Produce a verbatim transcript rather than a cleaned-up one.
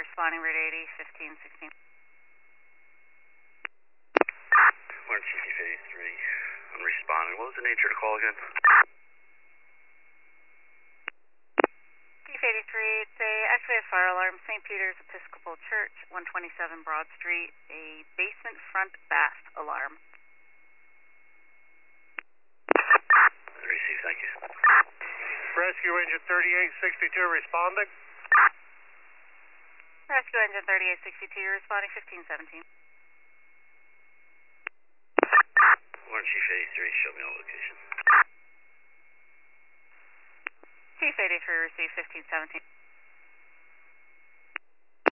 responding Route eighty, fifteen sixteen. Warren Chief eighty-three, I'm responding. What was the nature of the call again? Chief eighty-three, it's a activated fire alarm, Saint Peter's Episcopal Church, one twenty-seven Broad Street, a basement front bath alarm. Receive, thank you. Rescue Engine thirty-eight sixty-two responding. Rescue Engine thirty-eight sixty-two, responding fifteen seventeen. Warren Chief eighty-three, show me the location. Chief eighty-three, receive fifteen seventeen.